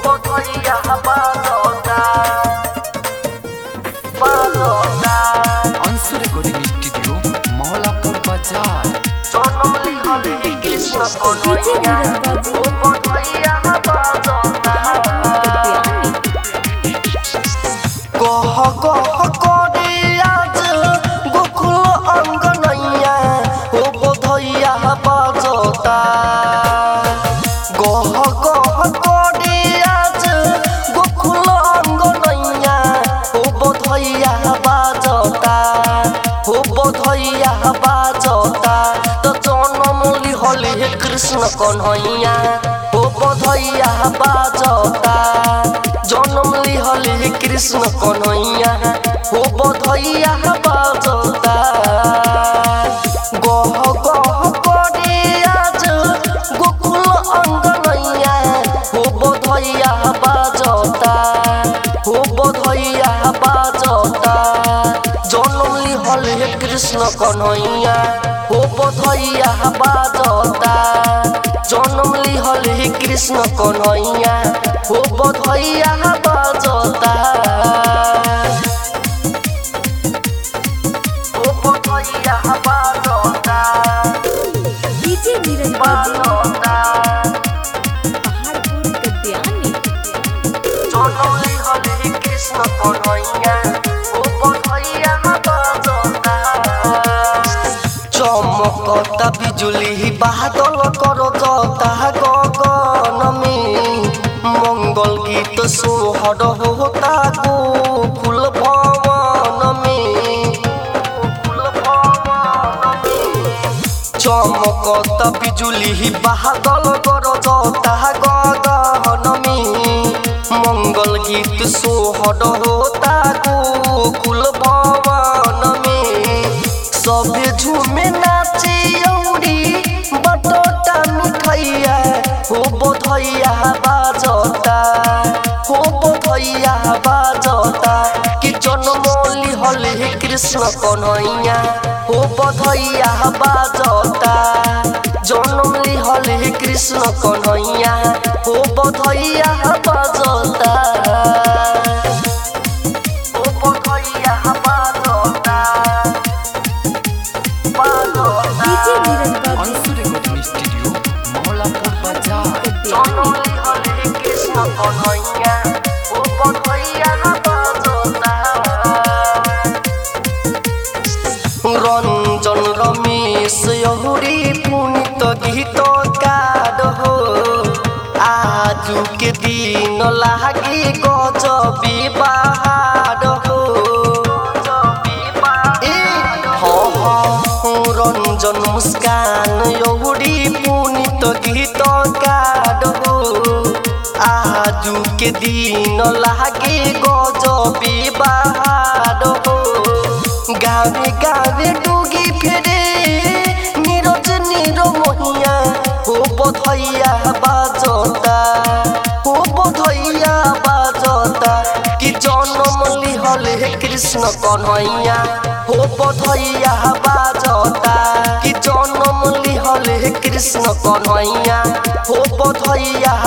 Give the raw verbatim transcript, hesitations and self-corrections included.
बधैया बाजता बाजता अंशु रिकॉर्डिंग स्टूडियो मौलापुर बाजार। जन्म लिहले कृष्ण कन्हैया ओ बधैया बाजता कह कह करे आज गोकुल अंगनैया ओ बधैया बाजता गह गह करे आज गोकुल अंगनैया ओ बधैया बाजता ओ बधैया बाजता तो जन्म लिहले कृष्ण कन्हैया ओ बधैया बाजता जन्म लिहले कृष्ण कन्हैया ओ बधैया बाजता गह गह करे आज गोकुल अंगनैया ओ बधैया बाजता ओ बधैया बाजता जन्म लिहले कृष्ण कन्हैया ओ बधैया बाजता जन्म लिहले कृष्ण कन्हैया ओ बधैया बाजता ओ बधैया बाजता डीजे नीरज बाजता पहाड़पुर गद्यानी जन्म लिहले कृष्ण कन्हैया ओ बधैया बाजता चमकता बिजुली बादल करता गगन में मंगल गीत सोहर होता गोकुल भवन में चमकता बिजुली बादल करता गगन में मंगल गीत सोहर होता गोकुल भवन में सभे झूमे नाचे औरी बटोटा मिठैया हो बधैया बाजता हो बधैया बाजता कि जन्म लिहले कृष्ण कन्हैया हो बधैया बाजता जन्म लिहले कृष्ण कन्हैया हो बधैया बाजता हो बधैया बाजता DJ Neeraj Anshu recording studio Maulapur बाजार। जन्म लिहले कृष्ण कन्हैया ओ बधैया बाजता रंजन रमेश यहुरी पुनित गीतकार हो आजू के दिन लागी गजबी बहार हो ए हाँ हाँ रंजन मुस्कान यहुरी पुनित गीतकार हो आजू के दिन लागे गजबी बहार हो गावे गावे डूगी फेरे नीरज नीर मोहिया हो बधैया बाजता हो बधैया बाजता कि जन्म लिहले कृष्ण कन्हैया हो बधैया बाजता कि जन्म लिहले कृष्ण कन्हैया हो बधैया